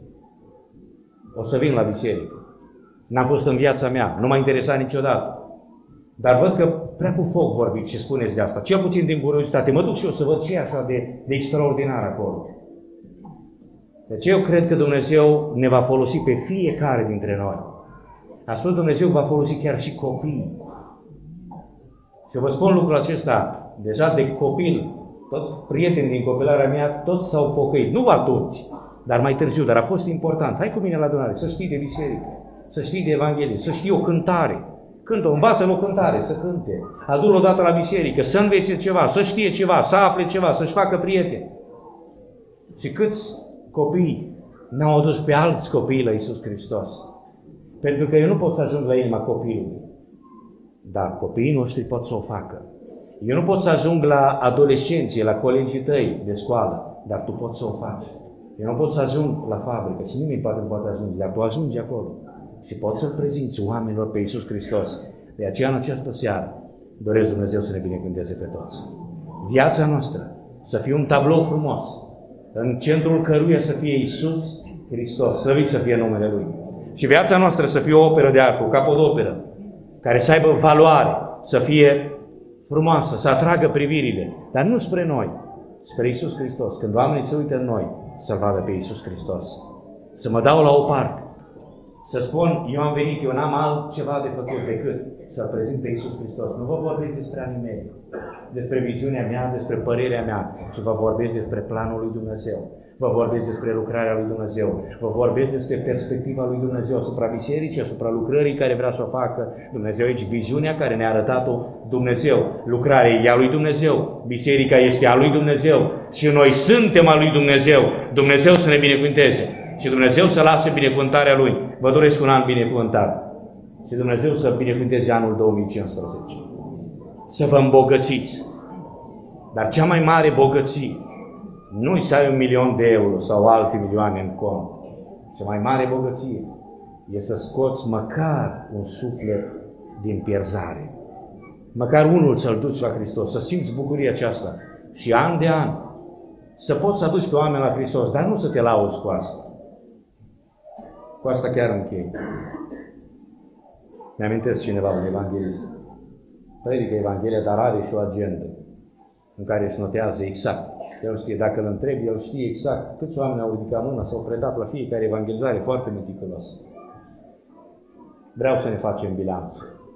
O să vin la biserică. N-am fost în viața mea, nu m-a interesat niciodată. Dar văd că prea cu foc vorbiți și spuneți de asta. Cel puțin din curiozitate, mă duc și eu să văd ce e așa de extraordinar acolo. Deci eu cred că Dumnezeu ne va folosi pe fiecare dintre noi. A spus Dumnezeu va folosi chiar și copiii. Și vă spun lucrul acesta, deja de copil, toți prietenii din copilarea mea, toți s-au pocăit. Nu atunci, dar mai târziu, dar a fost important. Hai cu mine la adunare, să știi de biserică, să știi de Evanghelie, să știi o cântare. Cântă, învață-l o cântare, să cânte. Adu-l odată la biserică, să învețe ceva, să știe ceva, să afle ceva, să-și facă prieteni. Și câți copii n-au adus pe alți copii la Iisus Hristos? Pentru că eu nu pot să ajung la inima copilului. Dar copiii noștri pot să o facă. Eu nu pot să ajung la adolescenții, la colegii tăi de școală, dar tu poți să o faci. Eu nu pot să ajung la fabrică și nimeni poate nu poate ajunge, dar tu ajungi acolo. Și poți să-L prezinți oamenilor pe Iisus Hristos. De aceea, în această seară, doresc Dumnezeu să ne binecuvânteze pe toți. Viața noastră să fie un tablou frumos, în centrul căruia să fie Iisus Hristos, slăvit să fie numele Lui. Și viața noastră să fie o operă de artă, o capodoperă, care să aibă valoare, să fie frumoasă, să atragă privirile, dar nu spre noi, spre Iisus Hristos. Când oamenii se uită în noi, să-L vadă pe Iisus Hristos. Să mă dau la o parte, să spun, eu am venit, eu n-am altceva de făcut decât să-L prezint pe Iisus Hristos. Nu vă vorbesc despreanii mei, despre viziunea mea, despre părerea mea, ci vă vorbesc despre planul lui Dumnezeu. Vă vorbesc despre lucrarea lui Dumnezeu. Vă vorbesc despre perspectiva lui Dumnezeu asupra bisericii, asupra lucrării care vrea să o facă Dumnezeu aici, viziunea care ne-a arătat-o Dumnezeu. Lucrarea e a lui Dumnezeu, biserica este a lui Dumnezeu și noi suntem a lui Dumnezeu. Dumnezeu să ne binecuvânteze și Dumnezeu să lase binecuvântarea Lui. Vă doresc un an binecuvântat și Dumnezeu să binecuvânteze anul 2015. Să vă îmbogățiți. Dar cea mai mare bogăție nu-i să ai 1.000.000 de euro sau alte milioane în cont. Cea mai mare bogăție e să scoți măcar un suflet din pierzare. Măcar unul să-l duci la Hristos, să simți bucuria aceasta. Și an de an să poți să aduci pe oameni la Hristos, dar nu să te lauzi cu asta. Cu asta chiar închei. Mi-amintesc cineva, un evanghelist. predică Evanghelia, dar are și o agendă în care își notează exact. El știe, dacă îl întrebi, el știe exact câți oameni au ridicat mâna, s-au predat la fiecare evangelizare, foarte meticulos. Vreau să ne facem bilanț.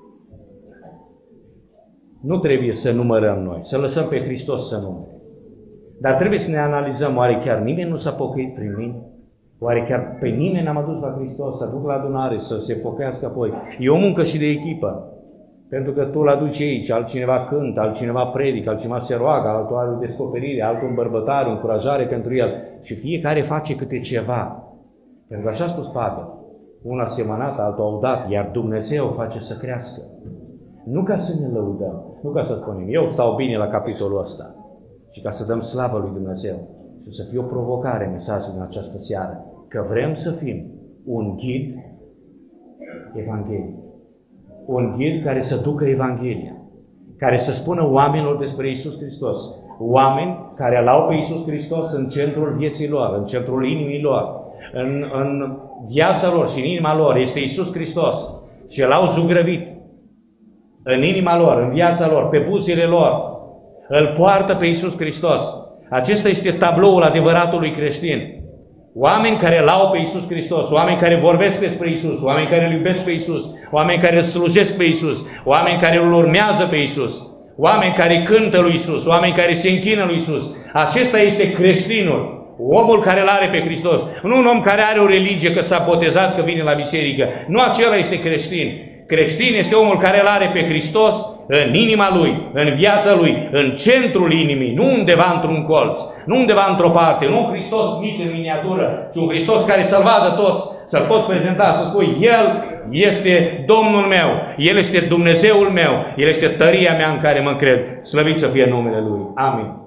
Nu trebuie să numărăm noi, să lăsăm pe Hristos să numere. Dar trebuie să ne analizăm, oare chiar nimeni nu s-a pocăit prin mine? Oare chiar pe nimeni n-am adus la Hristos, să duc la adunare, să se pocăiască apoi? E o muncă și de echipă. Pentru că tu îl aduci aici, altcineva cântă, altcineva predică, altcineva se roagă, altul are o descoperire, altul îmbărbătare, o încurajare pentru el. Și fiecare face câte ceva. Pentru că așa a spus Pavel, unul a semănat, altul a udat, iar Dumnezeu face să crească. Nu ca să ne lăudăm, nu ca să spunem, eu stau bine la capitolul ăsta, ci ca să dăm slavă lui Dumnezeu. Și să fie o provocare mesajul în această seară, că vrem să fim un ghid evanghelic. Un ghid care să ducă Evanghelia, care să spună oamenilor despre Iisus Hristos. Oameni care îl au pe Iisus Hristos în centrul vieții lor, în centrul inimii lor, în viața lor și în inima lor este Iisus Hristos. Și îl au zugrăvit în inima lor, în viața lor, pe buzele lor. Îl poartă pe Iisus Hristos. Acesta este tabloul adevăratului creștin. Oameni care îl au pe Iisus Hristos, oameni care vorbesc despre Iisus, oameni care îl iubesc pe Iisus, oameni care îl slujesc pe Iisus, oameni care îl urmează pe Iisus, oameni care cântă lui Iisus, oameni care se închină lui Iisus. Acesta este creștinul, omul care îl are pe Hristos. Nu un om care are o religie, că s-a botezat, că vine la biserică. Nu acela este creștin. Creștin este omul care îl are pe Hristos în inima lui, în viața lui, în centrul inimii, nu undeva într-un colț, nu undeva într-o parte, nu un Hristos mic în miniatură, ci un Hristos care să-L vadă toți, să-L poți prezenta, să spui, El este Domnul meu, El este Dumnezeul meu, El este tăria mea în care mă încred. Slăvit să fie numele Lui. Amin.